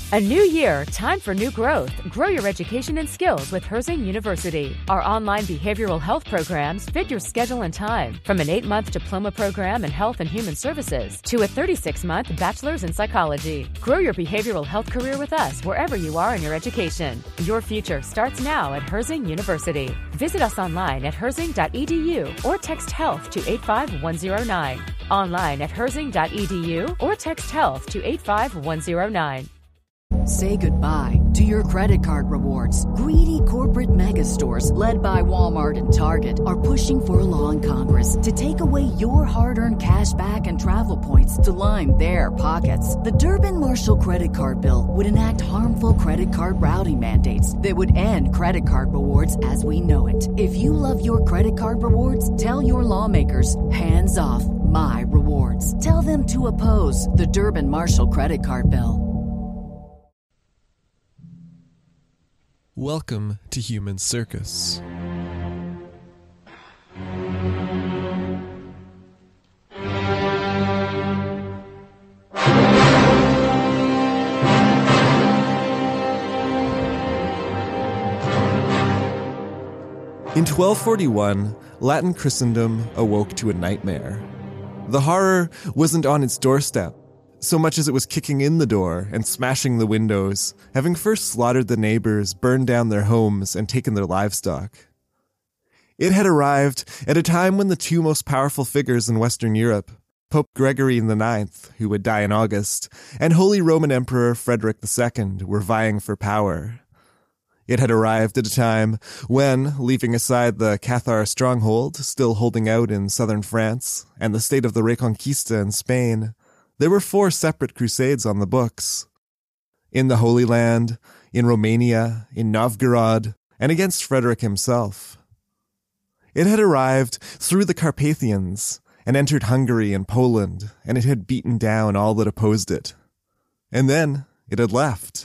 A new year, time for new growth. Grow your education and skills with Herzing University. Our online behavioral health programs fit your schedule and time. From an 8-month diploma program in health and human services to a 36-month bachelor's in psychology. Grow your behavioral health career with us wherever you are in your education. Your future starts now at Herzing University. Visit us online at herzing.edu or text health to 85109. Online at herzing.edu or text health to 85109. Say goodbye to your credit card rewards. Greedy corporate mega stores, led by Walmart and Target, are pushing for a law in Congress to take away your hard-earned cash back and travel points to line their pockets. The Durbin-Marshall credit card bill would enact harmful credit card routing mandates that would end credit card rewards as we know it. If you love your credit card rewards, tell your lawmakers, hands off my rewards. Tell them to oppose the Durbin-Marshall credit card bill. Welcome to Human Circus. In 1241, Latin Christendom awoke to a nightmare. The horror wasn't on its doorstep, so much as it was kicking in the door and smashing the windows, having first slaughtered the neighbors, burned down their homes, and taken their livestock. It had arrived at a time when the two most powerful figures in Western Europe, Pope Gregory IX, who would die in August, and Holy Roman Emperor Frederick II, were vying for power. It had arrived at a time when, leaving aside the Cathar stronghold still holding out in southern France and the state of the Reconquista in Spain, there were 4 separate crusades on the books. In the Holy Land, in Romania, in Novgorod, and against Frederick himself. It had arrived through the Carpathians and entered Hungary and Poland, and it had beaten down all that opposed it. And then it had left.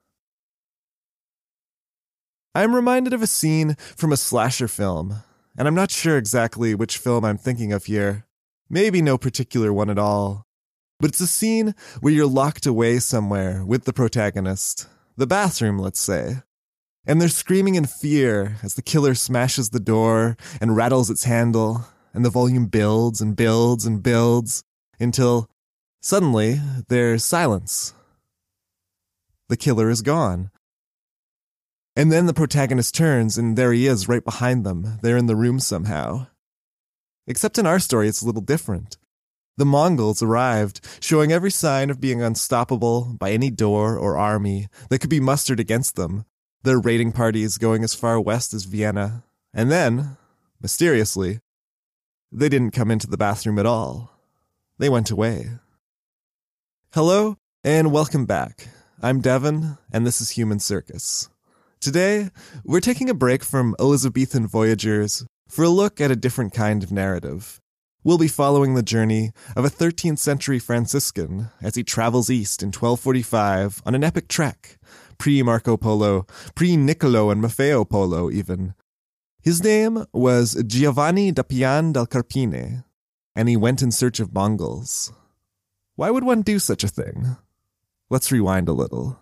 I'm reminded of a scene from a slasher film, and I'm not sure exactly which film I'm thinking of here. Maybe no particular one at all. But it's a scene where you're locked away somewhere with the protagonist, the bathroom, let's say, and they're screaming in fear as the killer smashes the door and rattles its handle, and the volume builds and builds and builds until suddenly there's silence. The killer is gone. And then the protagonist turns and there he is right behind them. They're in the room somehow. Except in our story, it's a little different. The Mongols arrived, showing every sign of being unstoppable by any door or army that could be mustered against them, their raiding parties going as far west as Vienna. And then, mysteriously, they didn't come into the bathroom at all. They went away. Hello, and welcome back. I'm Devin, and this is Human Circus. Today, we're taking a break from Elizabethan voyagers for a look at a different kind of narrative. We'll be following the journey of a 13th century Franciscan as he travels east in 1245 on an epic trek, pre-Marco Polo, pre-Niccolo and Maffeo Polo even. His name was Giovanni da Pian del Carpine, and he went in search of Mongols. Why would one do such a thing? Let's rewind a little.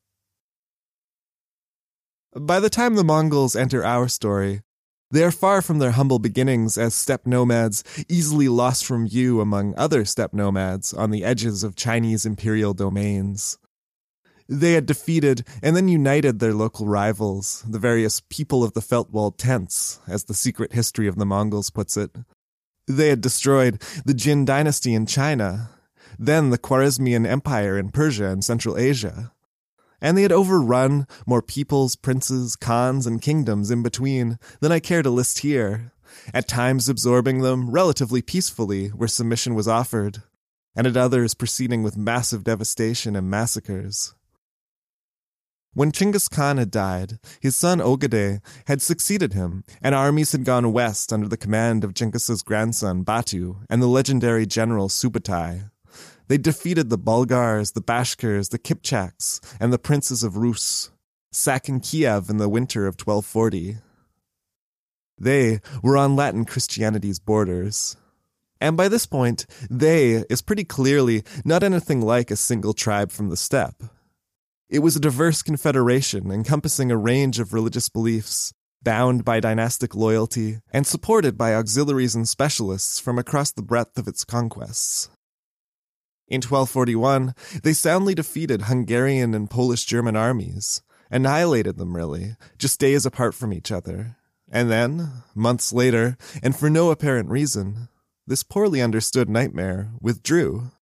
By the time the Mongols enter our story, they are far from their humble beginnings as steppe nomads, easily lost from view among other steppe nomads on the edges of Chinese imperial domains. They had defeated and then united their local rivals, the various people of the felt-walled tents, as the secret history of the Mongols puts it. They had destroyed the Jin dynasty in China, then the Khwarezmian Empire in Persia and Central Asia. And they had overrun more peoples, princes, khans, and kingdoms in between than I care to list here, at times absorbing them relatively peacefully where submission was offered, and at others proceeding with massive devastation and massacres. When Chinggis Khan had died, his son Ogedei had succeeded him, and armies had gone west under the command of Chinggis' grandson Batu and the legendary general Subutai. They defeated the Bulgars, the Bashkirs, the Kipchaks, and the princes of Rus, sacking Kiev in the winter of 1240. They were on Latin Christianity's borders. And by this point, they is pretty clearly not anything like a single tribe from the steppe. It was a diverse confederation encompassing a range of religious beliefs, bound by dynastic loyalty, and supported by auxiliaries and specialists from across the breadth of its conquests. In 1241, they soundly defeated Hungarian and Polish-German armies, annihilated them really, just days apart from each other. And then, months later, and for no apparent reason, this poorly understood nightmare withdrew.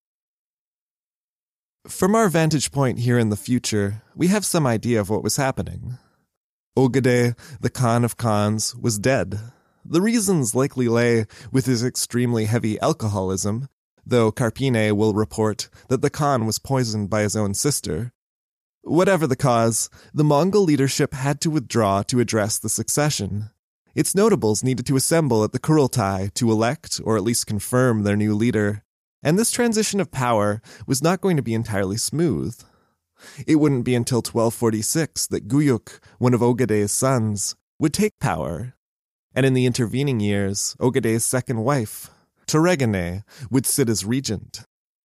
From our vantage point here in the future, we have some idea of what was happening. Ogedei, the Khan of Khans, was dead. The reasons likely lay with his extremely heavy alcoholism, though Carpine will report that the Khan was poisoned by his own sister. Whatever the cause, the Mongol leadership had to withdraw to address the succession. Its notables needed to assemble at the Kurultai to elect, or at least confirm, their new leader, and this transition of power was not going to be entirely smooth. It wouldn't be until 1246 that Guyuk, one of Ogedei's sons, would take power, and in the intervening years, Ogedei's second wife, Teregane, would sit as regent.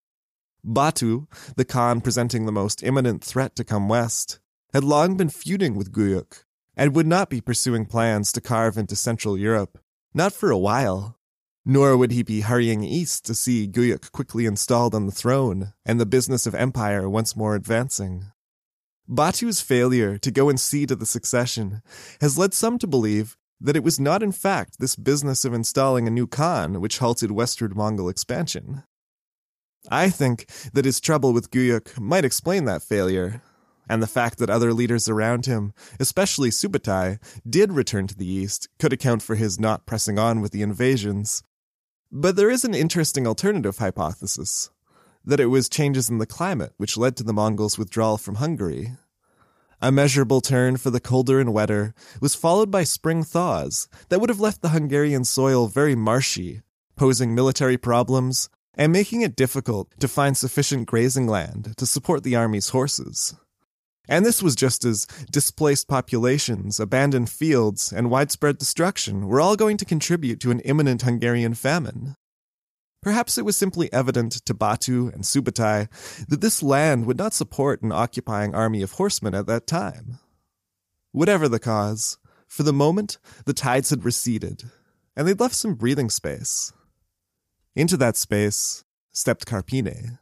Batu, the Khan presenting the most imminent threat to come west, had long been feuding with Guyuk, and would not be pursuing plans to carve into Central Europe, not for a while. Nor would he be hurrying east to see Guyuk quickly installed on the throne, and the business of empire once more advancing. Batu's failure to go and see to the succession has led some to believe that it was not in fact this business of installing a new Khan which halted westward Mongol expansion. I think that his trouble with Guyuk might explain that failure, and the fact that other leaders around him, especially Subutai, did return to the east could account for his not pressing on with the invasions. But there is an interesting alternative hypothesis, that it was changes in the climate which led to the Mongols' withdrawal from Hungary. A measurable turn for the colder and wetter was followed by spring thaws that would have left the Hungarian soil very marshy, posing military problems and making it difficult to find sufficient grazing land to support the army's horses. And this was just as displaced populations, abandoned fields, and widespread destruction were all going to contribute to an imminent Hungarian famine. Perhaps it was simply evident to Batu and Subutai that this land would not support an occupying army of horsemen at that time. Whatever the cause, for the moment, the tides had receded, and they'd left some breathing space. Into that space stepped Carpine.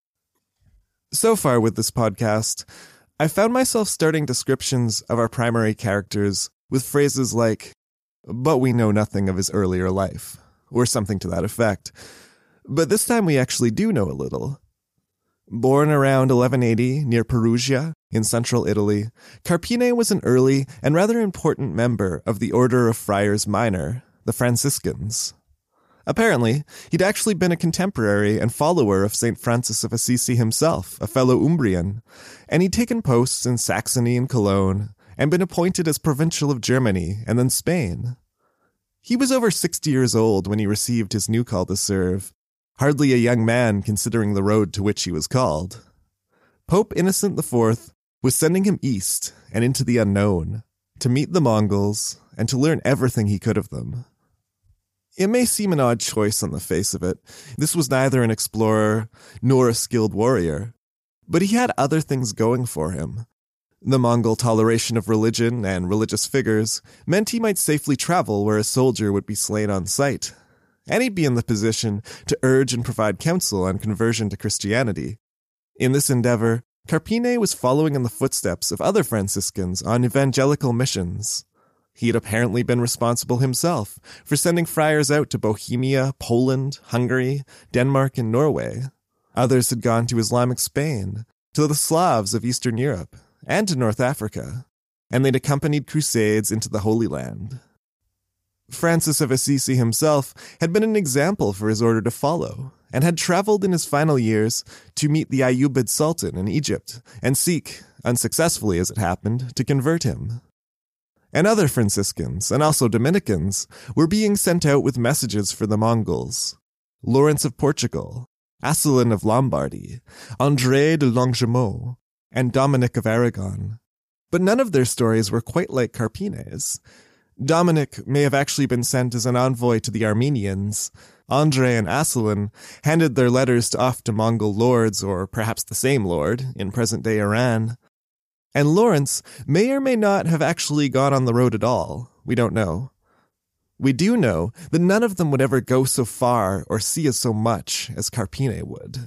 So far with this podcast, I found myself starting descriptions of our primary characters with phrases like, "but we know nothing of his earlier life," or something to that effect. But this time we actually do know a little. Born around 1180 near Perugia in central Italy, Carpine was an early and rather important member of the Order of Friars Minor, the Franciscans. Apparently, he'd actually been a contemporary and follower of St. Francis of Assisi himself, a fellow Umbrian, and he'd taken posts in Saxony and Cologne, and been appointed as provincial of Germany and then Spain. He was over 60 years old when he received his new call to serve, hardly a young man considering the road to which he was called. Pope Innocent IV was sending him east and into the unknown, to meet the Mongols and to learn everything he could of them. It may seem an odd choice on the face of it. This was neither an explorer nor a skilled warrior, but he had other things going for him. The Mongol toleration of religion and religious figures meant he might safely travel where a soldier would be slain on sight, and he'd be in the position to urge and provide counsel on conversion to Christianity. In this endeavor, Carpine was following in the footsteps of other Franciscans on evangelical missions. He had apparently been responsible himself for sending friars out to Bohemia, Poland, Hungary, Denmark, and Norway. Others had gone to Islamic Spain, to the Slavs of Eastern Europe, and to North Africa, and they'd accompanied crusades into the Holy Land. Francis of Assisi himself had been an example for his order to follow, and had traveled in his final years to meet the Ayyubid Sultan in Egypt and seek, unsuccessfully as it happened, to convert him. And other Franciscans, and also Dominicans, were being sent out with messages for the Mongols. Lawrence of Portugal, Asselin of Lombardy, André de Longjumeau, and Dominic of Aragon. But none of their stories were quite like Carpine's. Dominic may have actually been sent as an envoy to the Armenians. Andrei and Asselin handed their letters off to Mongol lords, or perhaps the same lord, in present-day Iran. And Lawrence may or may not have actually gone on the road at all. We don't know. We do know that none of them would ever go so far or see as so much as Carpine would.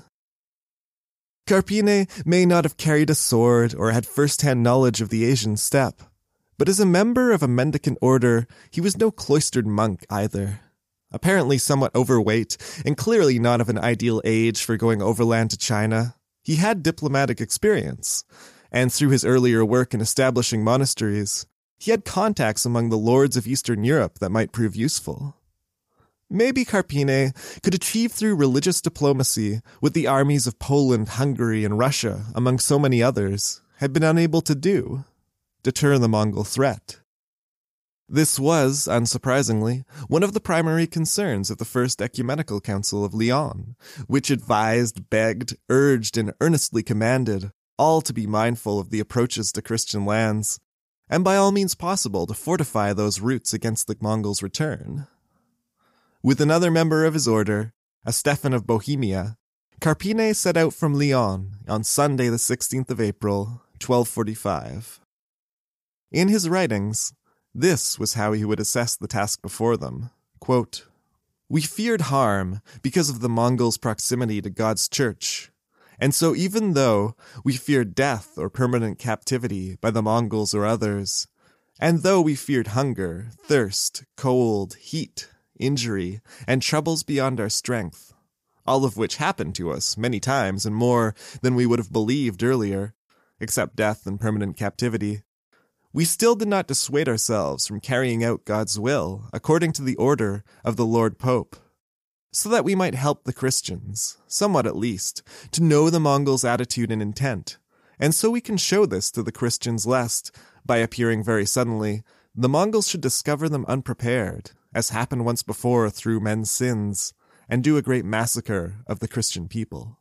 Carpine may not have carried a sword or had first-hand knowledge of the Asian steppe, but as a member of a mendicant order, he was no cloistered monk either. Apparently somewhat overweight and clearly not of an ideal age for going overland to China, he had diplomatic experience, and through his earlier work in establishing monasteries, he had contacts among the lords of Eastern Europe that might prove useful. Maybe Carpine could achieve through religious diplomacy what the armies of Poland, Hungary, and Russia, among so many others, had been unable to do: deter the Mongol threat. This was, unsurprisingly, one of the primary concerns of the First Ecumenical Council of Lyon, which advised, begged, urged, and earnestly commanded all to be mindful of the approaches to Christian lands, and by all means possible to fortify those routes against the Mongols' return. With another member of his order, a Stephen of Bohemia, Carpine set out from Lyon on Sunday the 16th of April, 1245. In his writings, this was how he would assess the task before them. Quote, "We feared harm because of the Mongols' proximity to God's church, and so even though we feared death or permanent captivity by the Mongols or others, and though we feared hunger, thirst, cold, heat, injury, and troubles beyond our strength, all of which happened to us many times and more than we would have believed earlier, except death and permanent captivity, we still did not dissuade ourselves from carrying out God's will according to the order of the Lord Pope, so that we might help the Christians, somewhat at least, to know the Mongols' attitude and intent, and so we can show this to the Christians lest, by appearing very suddenly, the Mongols should discover them unprepared, as happened once before through men's sins, and do a great massacre of the Christian people."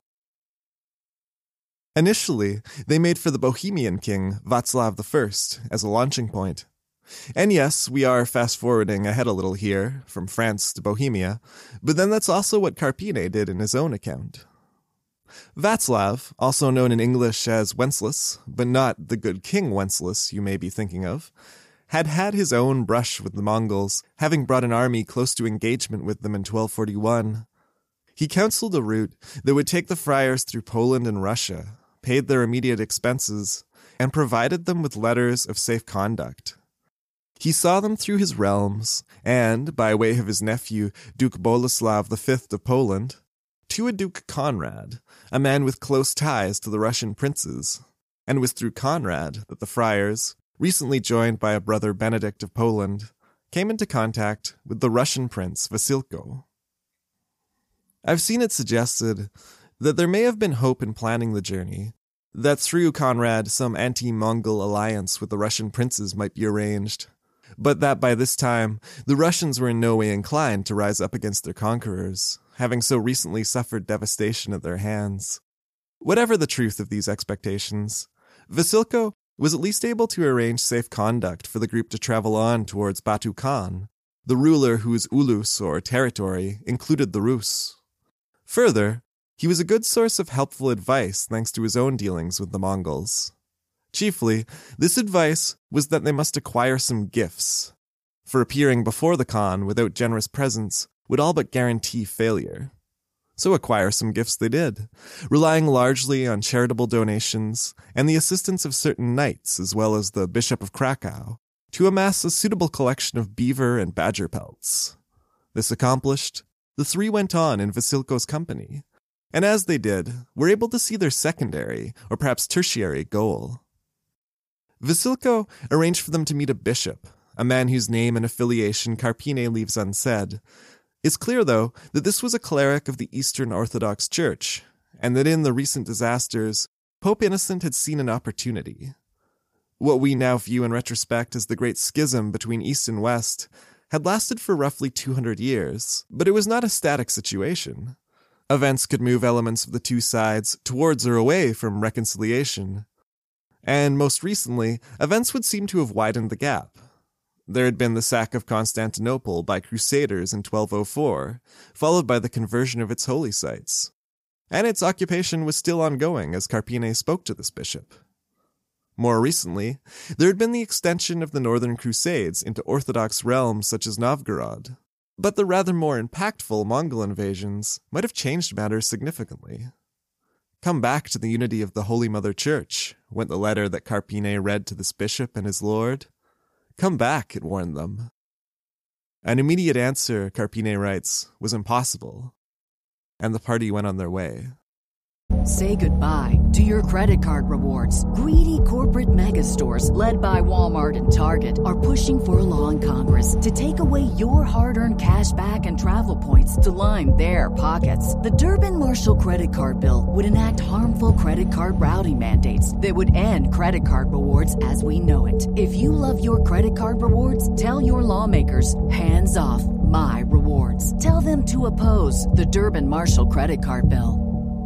Initially, they made for the Bohemian king, Václav I, as a launching point. And yes, we are fast-forwarding ahead a little here, from France to Bohemia, but then that's also what Carpine did in his own account. Václav, also known in English as Wenceslas, but not the good King Wenceslas you may be thinking of, had had his own brush with the Mongols, having brought an army close to engagement with them in 1241. He counseled a route that would take the friars through Poland and Russia, paid their immediate expenses, and provided them with letters of safe conduct. He saw them through his realms, and, by way of his nephew, Duke Boleslav V of Poland, to a Duke Conrad, a man with close ties to the Russian princes, and it was through Conrad that the friars, recently joined by a brother Benedict of Poland, came into contact with the Russian prince Vasilko. I've seen it suggested that there may have been hope in planning the journey, that through Conrad some anti-Mongol alliance with the Russian princes might be arranged, but that by this time the Russians were in no way inclined to rise up against their conquerors, having so recently suffered devastation at their hands. Whatever the truth of these expectations, Vasilko was at least able to arrange safe conduct for the group to travel on towards Batu Khan, the ruler whose ulus, or territory, included the Rus. Further, he was a good source of helpful advice thanks to his own dealings with the Mongols. Chiefly, this advice was that they must acquire some gifts, for appearing before the Khan without generous presents would all but guarantee failure. So acquire some gifts they did, relying largely on charitable donations and the assistance of certain knights as well as the Bishop of Krakow, to amass a suitable collection of beaver and badger pelts. This accomplished, the three went on in Vasilko's company, and as they did, were able to see their secondary, or perhaps tertiary, goal. Vasilko arranged for them to meet a bishop, a man whose name and affiliation Carpine leaves unsaid. It's clear, though, that this was a cleric of the Eastern Orthodox Church, and that in the recent disasters, Pope Innocent had seen an opportunity. What we now view in retrospect as the great schism between East and West had lasted for roughly 200 years, but it was not a static situation. Events could move elements of the two sides towards or away from reconciliation. And most recently, events would seem to have widened the gap. There had been the sack of Constantinople by Crusaders in 1204, followed by the conversion of its holy sites. And its occupation was still ongoing as Carpine spoke to this bishop. More recently, there had been the extension of the Northern Crusades into Orthodox realms such as Novgorod. But the rather more impactful Mongol invasions might have changed matters significantly. "Come back to the unity of the Holy Mother Church," went the letter that Carpine read to this bishop and his lord. "Come back," it warned them. An immediate answer, Carpine writes, was impossible, and the party went on their way. Say goodbye to your credit card rewards. Greedy corporate mega stores, led by Walmart and Target, are pushing for a law in Congress to take away your hard-earned cash back and travel points to line their pockets. The Durbin-Marshall credit card bill would enact harmful credit card routing mandates that would end credit card rewards as we know it. If you love your credit card rewards, tell your lawmakers, hands off my rewards. Tell them to oppose the Durbin-Marshall credit card bill.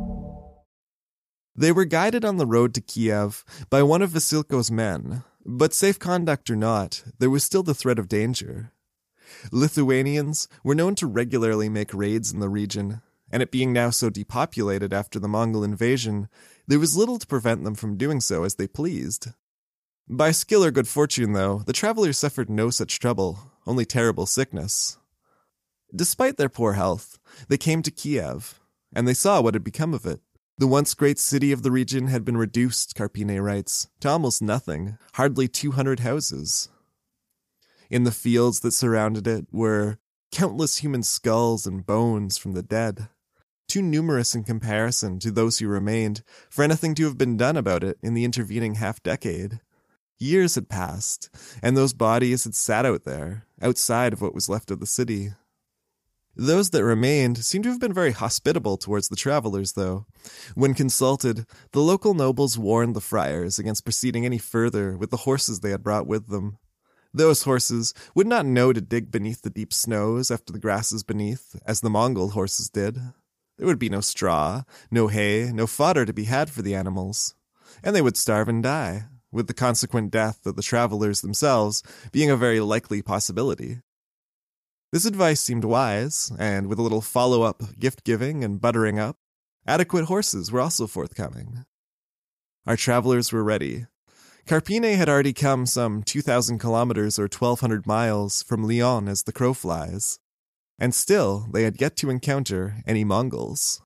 They were guided on the road to Kiev by one of Vasilko's men, but safe conduct or not, there was still the threat of danger. Lithuanians were known to regularly make raids in the region, and it being now so depopulated after the Mongol invasion, there was little to prevent them from doing so as they pleased. By skill or good fortune, though, the travelers suffered no such trouble, only terrible sickness. Despite their poor health, they came to Kiev, and they saw what had become of it. The once great city of the region had been reduced, Carpine writes, to almost nothing, hardly 200 houses. In the fields that surrounded it were countless human skulls and bones from the dead, too numerous in comparison to those who remained for anything to have been done about it in the intervening half-decade. Years had passed, and those bodies had sat out there, outside of what was left of the city. Those that remained seemed to have been very hospitable towards the travelers, though. When consulted, the local nobles warned the friars against proceeding any further with the horses they had brought with them. Those horses would not know to dig beneath the deep snows after the grasses beneath, as the Mongol horses did. There would be no straw, no hay, no fodder to be had for the animals, and they would starve and die, with the consequent death of the travelers themselves being a very likely possibility. This advice seemed wise, and with a little follow-up gift-giving and buttering up, adequate horses were also forthcoming. Our travelers were ready. Carpine had already come some 2,000 kilometers or 1,200 miles from Lyon as the crow flies, and still they had yet to encounter any Mongols.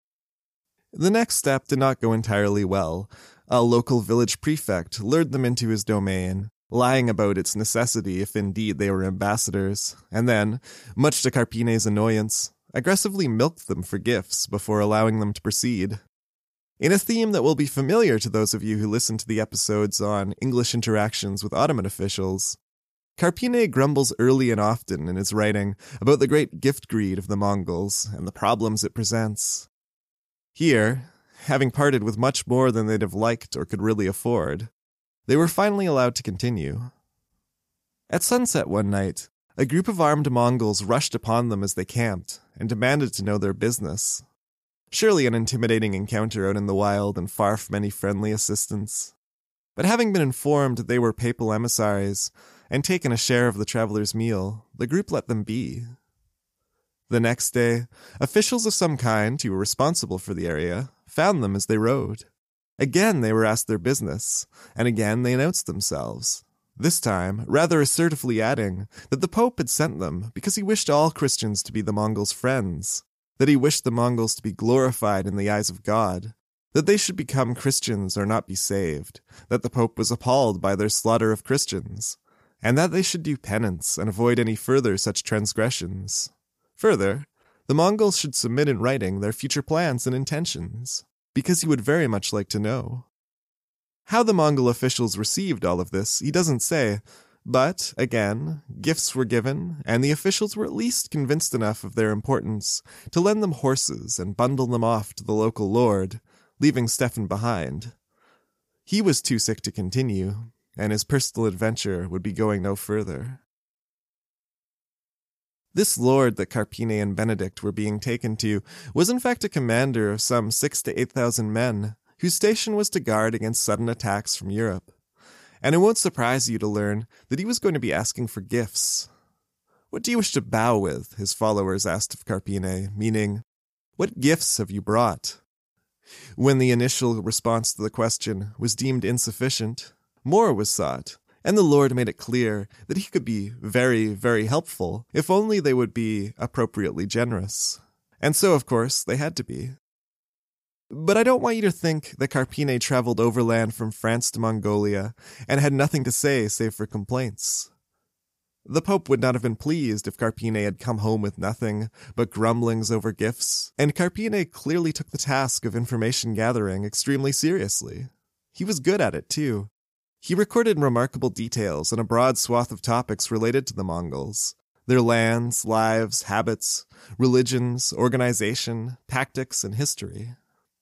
The next step did not go entirely well. A local village prefect lured them into his domain, lying about its necessity if indeed they were ambassadors, and then, much to Carpine's annoyance, aggressively milked them for gifts before allowing them to proceed. In a theme that will be familiar to those of you who listen to the episodes on English interactions with Ottoman officials, Carpine grumbles early and often in his writing about the great gift greed of the Mongols and the problems it presents. Here, having parted with much more than they'd have liked or could really afford, they were finally allowed to continue. At sunset one night, a group of armed Mongols rushed upon them as they camped and demanded to know their business. Surely an intimidating encounter out in the wild and far from any friendly assistance. But having been informed they were papal emissaries and taken a share of the travelers' meal, the group let them be. The next day, officials of some kind who were responsible for the area found them as they rode. Again they were asked their business, and again they announced themselves, this time rather assertively adding that the Pope had sent them because he wished all Christians to be the Mongols' friends, that he wished the Mongols to be glorified in the eyes of God, that they should become Christians or not be saved, that the Pope was appalled by their slaughter of Christians, and that they should do penance and avoid any further such transgressions. Further, the Mongols should submit in writing their future plans and intentions, because he would very much like to know. How the Mongol officials received all of this, he doesn't say, but, again, gifts were given, and the officials were at least convinced enough of their importance to lend them horses and bundle them off to the local lord, leaving Stefan behind. He was too sick to continue, and his personal adventure would be going no further. This lord that Carpine and Benedict were being taken to was in fact a commander of some 6,000 to 8,000 men, whose station was to guard against sudden attacks from Europe. And it won't surprise you to learn that he was going to be asking for gifts. "What do you wish to bow with?" his followers asked of Carpine, meaning, "What gifts have you brought?" When the initial response to the question was deemed insufficient, more was sought, and the Lord made it clear that he could be very, very helpful if only they would be appropriately generous. And so, of course, they had to be. But I don't want you to think that Carpine traveled overland from France to Mongolia and had nothing to say save for complaints. The Pope would not have been pleased if Carpine had come home with nothing but grumblings over gifts, and Carpine clearly took the task of information gathering extremely seriously. He was good at it, too. He recorded remarkable details on a broad swath of topics related to the Mongols: their lands, lives, habits, religions, organization, tactics, and history.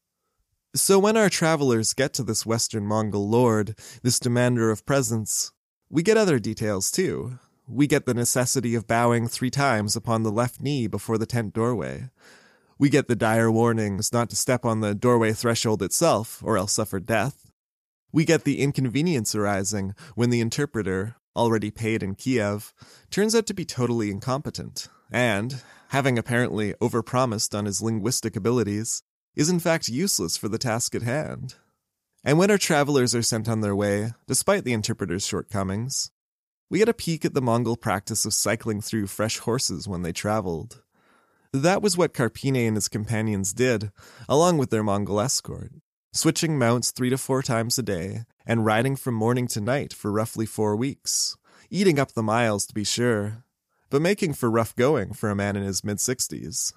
So when our travelers get to this Western Mongol lord, this demander of presents, we get other details too. We get the necessity of bowing 3 times upon the left knee before the tent doorway. We get the dire warnings not to step on the doorway threshold itself, or else suffer death. We get the inconvenience arising when the interpreter, already paid in Kiev, turns out to be totally incompetent, and, having apparently overpromised on his linguistic abilities, is in fact useless for the task at hand. And when our travelers are sent on their way, despite the interpreter's shortcomings, we get a peek at the Mongol practice of cycling through fresh horses when they traveled. That was what Carpine and his companions did, along with their Mongol escort, switching mounts 3 to 4 times a day, and riding from morning to night for roughly 4 weeks, eating up the miles to be sure, but making for rough going for a man in his mid-60s.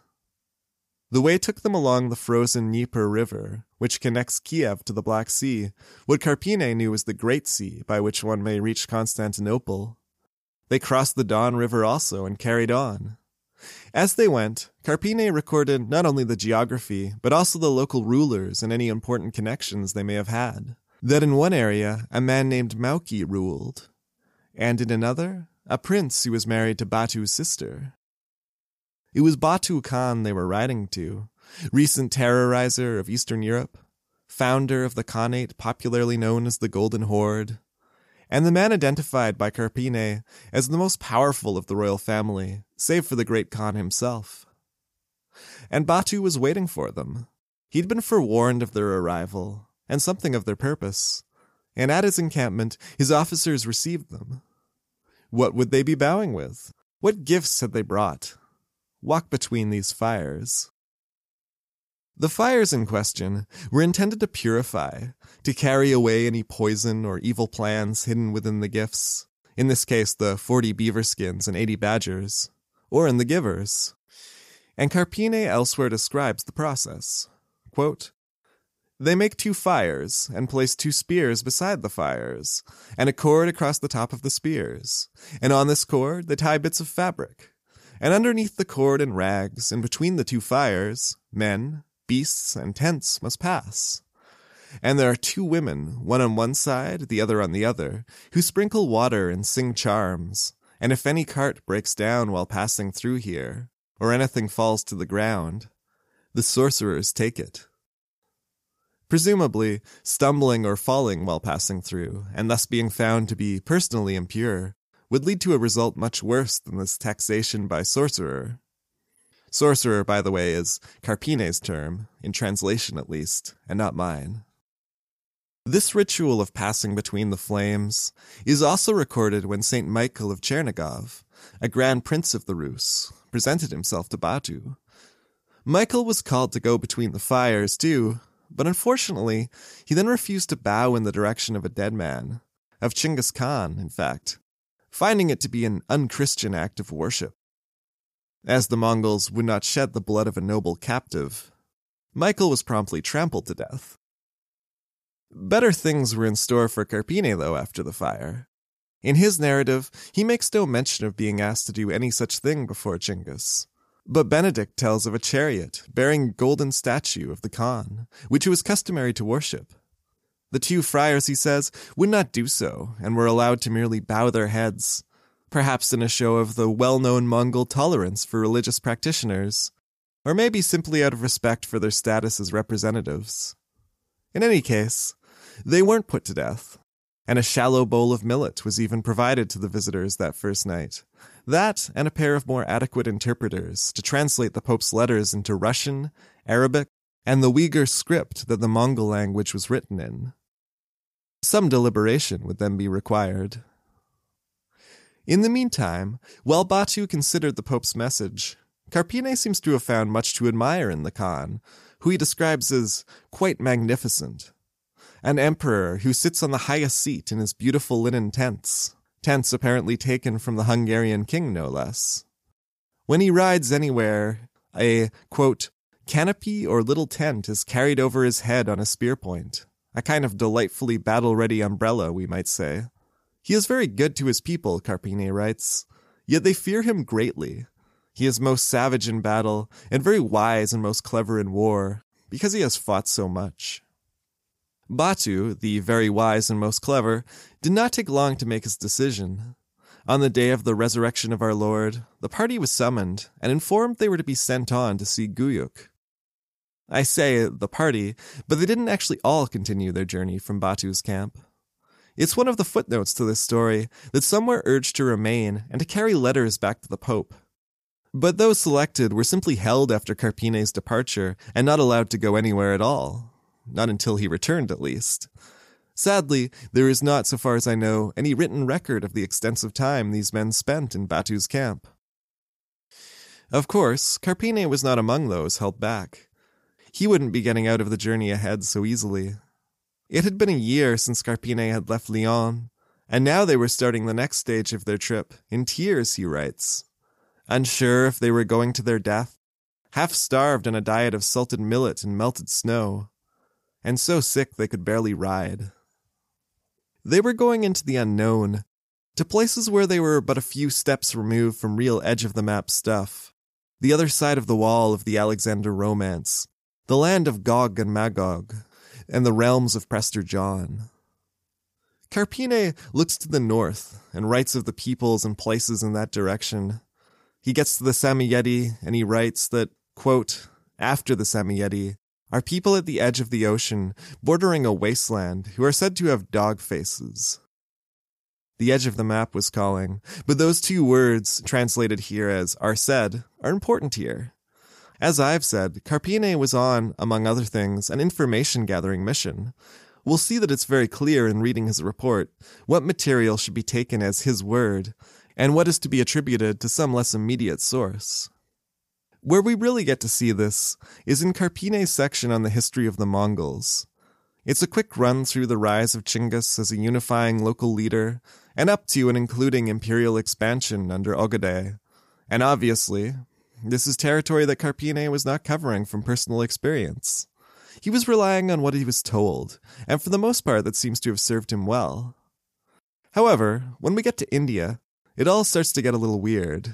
The way took them along the frozen Dnieper River, which connects Kiev to the Black Sea, what Carpine knew as the Great Sea, by which one may reach Constantinople. They crossed the Don River also and carried on. As they went, Carpine recorded not only the geography, but also the local rulers and any important connections they may have had. That in one area, a man named Mauki ruled, and in another, a prince who was married to Batu's sister. It was Batu Khan they were riding to, recent terrorizer of Eastern Europe, founder of the Khanate popularly known as the Golden Horde, and the man identified by Carpine as the most powerful of the royal family, save for the great Khan himself. And Batu was waiting for them. He'd been forewarned of their arrival, and something of their purpose, and at his encampment his officers received them. What would they be bowing with? What gifts had they brought? Walk between these fires. The fires in question were intended to purify, to carry away any poison or evil plans hidden within the gifts, in this case the 40 beaver skins and 80 badgers, or in the givers. And Carpine elsewhere describes the process. Quote, "They make 2 fires, and place 2 spears beside the fires, and a cord across the top of the spears, and on this cord they tie bits of fabric. And underneath the cord and rags, and between the 2 fires, men, beasts, and tents must pass. And there are 2 women, one on one side, the other on the other, who sprinkle water and sing charms, and if any cart breaks down while passing through here, or anything falls to the ground, the sorcerers take it." Presumably, stumbling or falling while passing through, and thus being found to be personally impure, would lead to a result much worse than this taxation by sorcerer. Sorcerer, by the way, is Carpine's term, in translation at least, and not mine. This ritual of passing between the flames is also recorded when St. Michael of Chernigov, a grand prince of the Rus, presented himself to Batu. Michael was called to go between the fires too, but unfortunately, he then refused to bow in the direction of a dead man, of Chinggis Khan, in fact, finding it to be an unchristian act of worship. As the Mongols would not shed the blood of a noble captive, Michael was promptly trampled to death. Better things were in store for Carpine, though, after the fire. In his narrative, he makes no mention of being asked to do any such thing before Chinggis. But Benedict tells of a chariot bearing a golden statue of the Khan, which it was customary to worship. The 2 friars, he says, would not do so, and were allowed to merely bow their heads, perhaps in a show of the well-known Mongol tolerance for religious practitioners, or maybe simply out of respect for their status as representatives. In any case, they weren't put to death, and a shallow bowl of millet was even provided to the visitors that first night. That and a pair of more adequate interpreters to translate the Pope's letters into Russian, Arabic, and the Uyghur script that the Mongol language was written in. Some deliberation would then be required. In the meantime, while Batu considered the Pope's message, Carpine seems to have found much to admire in the Khan, who he describes as quite magnificent. An emperor who sits on the highest seat in his beautiful linen tents apparently taken from the Hungarian king no less. When he rides anywhere, a, quote, canopy or little tent is carried over his head on a spear point, a kind of delightfully battle-ready umbrella, we might say. He is very good to his people, Carpine writes, yet they fear him greatly. He is most savage in battle, and very wise and most clever in war, because he has fought so much. Batu, the very wise and most clever, did not take long to make his decision. On the day of the resurrection of our Lord, the party was summoned, and informed they were to be sent on to see Guyuk. I say the party, but they didn't actually all continue their journey from Batu's camp. It's one of the footnotes to this story that some were urged to remain and to carry letters back to the Pope. But those selected were simply held after Carpine's departure and not allowed to go anywhere at all. Not until he returned, at least. Sadly, there is not, so far as I know, any written record of the extensive time these men spent in Batu's camp. Of course, Carpine was not among those held back. He wouldn't be getting out of the journey ahead so easily. It had been a year since Carpine had left Lyon, and now they were starting the next stage of their trip, in tears, he writes. Unsure if they were going to their death, half-starved on a diet of salted millet and melted snow, and so sick they could barely ride. They were going into the unknown, to places where they were but a few steps removed from real edge-of-the-map stuff, the other side of the wall of the Alexander Romance, the land of Gog and Magog, and the realms of Prester John. Carpine looks to the north and writes of the peoples and places in that direction. He gets to the Samiyedi and he writes that, quote, after the Samiyedi are people at the edge of the ocean bordering a wasteland who are said to have dog faces. The edge of the map was calling, but those two words, translated here as are said, are important here. As I've said, Carpine was on, among other things, an information-gathering mission. We'll see that it's very clear in reading his report what material should be taken as his word, and what is to be attributed to some less immediate source. Where we really get to see this is in Carpine's section on the history of the Mongols. It's a quick run through the rise of Chinggis as a unifying local leader, and up to and including imperial expansion under Ogadai. And obviously, this is territory that Carpine was not covering from personal experience. He was relying on what he was told, and for the most part that seems to have served him well. However, when we get to India, it all starts to get a little weird.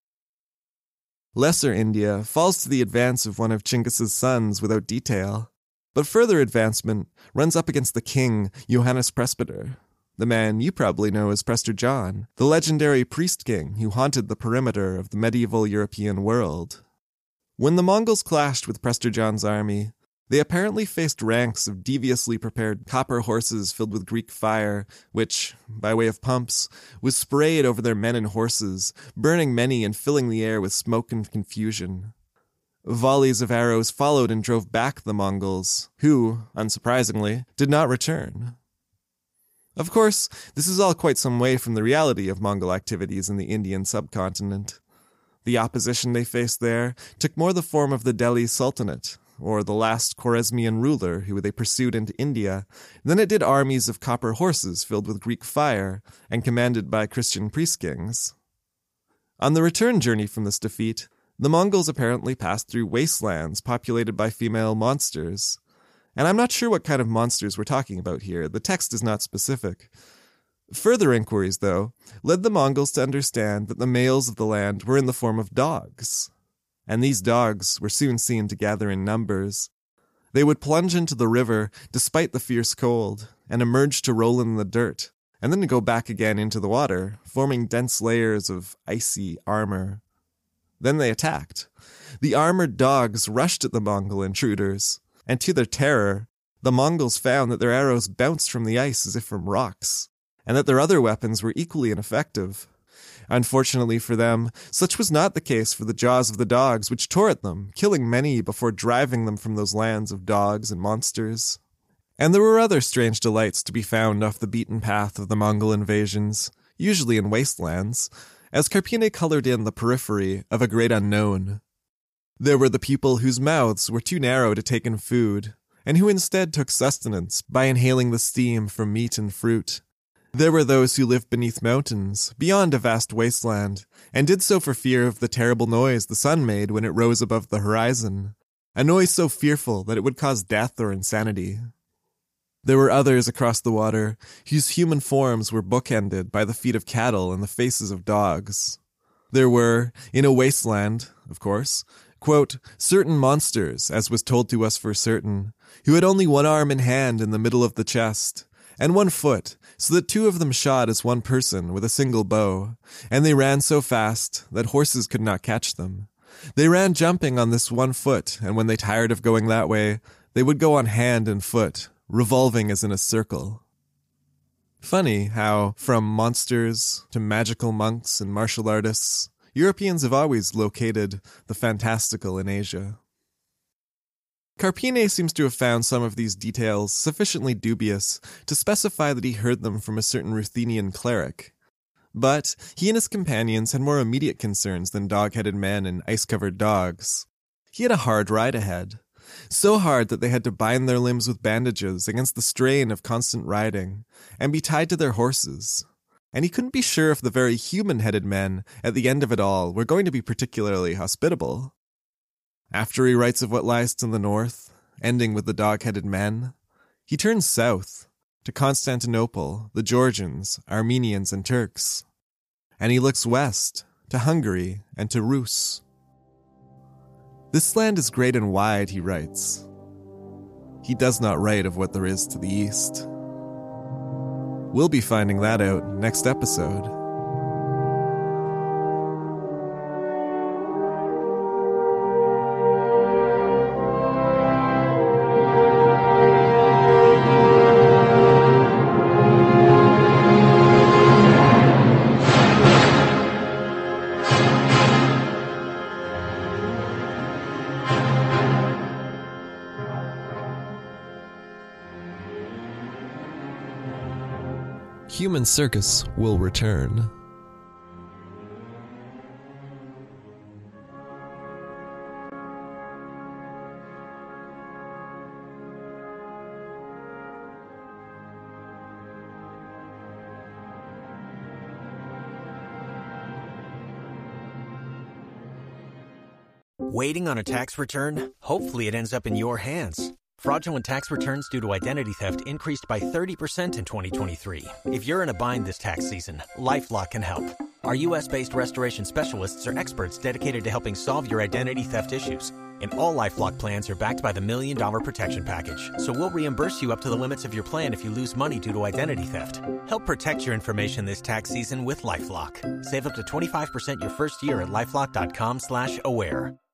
Lesser India falls to the advance of one of Chinggis's sons without detail, but further advancement runs up against the king, Johannes Presbyter, the man you probably know as Prester John, the legendary priest king who haunted the perimeter of the medieval European world. When the Mongols clashed with Prester John's army, they apparently faced ranks of deviously prepared copper horses filled with Greek fire, which, by way of pumps, was sprayed over their men and horses, burning many and filling the air with smoke and confusion. Volleys of arrows followed and drove back the Mongols, who, unsurprisingly, did not return. Of course, this is all quite some way from the reality of Mongol activities in the Indian subcontinent. The opposition they faced there took more the form of the Delhi Sultanate, or the last Khwarezmian ruler who they pursued into India, than it did armies of copper horses filled with Greek fire and commanded by Christian priest-kings. On the return journey from this defeat, the Mongols apparently passed through wastelands populated by female monsters. And I'm not sure what kind of monsters we're talking about here. The text is not specific. Further inquiries, though, led the Mongols to understand that the males of the land were in the form of dogs. And these dogs were soon seen to gather in numbers. They would plunge into the river despite the fierce cold, and emerge to roll in the dirt, and then go back again into the water, forming dense layers of icy armor. Then they attacked. The armored dogs rushed at the Mongol intruders, and to their terror, the Mongols found that their arrows bounced from the ice as if from rocks, and that their other weapons were equally ineffective. Unfortunately for them, such was not the case for the jaws of the dogs, which tore at them, killing many before driving them from those lands of dogs and monsters. And there were other strange delights to be found off the beaten path of the Mongol invasions, usually in wastelands, as Carpine colored in the periphery of a great unknown. There were the people whose mouths were too narrow to take in food, and who instead took sustenance by inhaling the steam from meat and fruit. There were those who lived beneath mountains, beyond a vast wasteland, and did so for fear of the terrible noise the sun made when it rose above the horizon, a noise so fearful that it would cause death or insanity. There were others across the water, whose human forms were bookended by the feet of cattle and the faces of dogs. There were, in a wasteland, of course, quote, certain monsters, as was told to us for certain, who had only one arm and hand in the middle of the chest, and 1 foot, so that 2 of them shot as one person with a single bow, and they ran so fast that horses could not catch them. They ran jumping on this 1 foot, and when they tired of going that way, they would go on hand and foot, revolving as in a circle. Funny how, from monsters to magical monks and martial artists, Europeans have always located the fantastical in Asia. Carpine seems to have found some of these details sufficiently dubious to specify that he heard them from a certain Ruthenian cleric. But he and his companions had more immediate concerns than dog-headed men and ice-covered dogs. He had a hard ride ahead. So hard that they had to bind their limbs with bandages against the strain of constant riding, and be tied to their horses. And he couldn't be sure if the very human-headed men, at the end of it all, were going to be particularly hospitable. After he writes of what lies to the north, ending with the dog-headed men, he turns south, to Constantinople, the Georgians, Armenians, and Turks. And he looks west, to Hungary and to Rus. This land is great and wide, he writes. He does not write of what there is to the east. We'll be finding that out next episode. Human Circus will return. Waiting on a tax return? Hopefully it ends up in your hands. Fraudulent tax returns due to identity theft increased by 30% in 2023. If you're in a bind this tax season, LifeLock can help. Our U.S.-based restoration specialists are experts dedicated to helping solve your identity theft issues. And all LifeLock plans are backed by the $1 Million Protection Package. So we'll reimburse you up to the limits of your plan if you lose money due to identity theft. Help protect your information this tax season with LifeLock. Save up to 25% your first year at LifeLock.com/aware.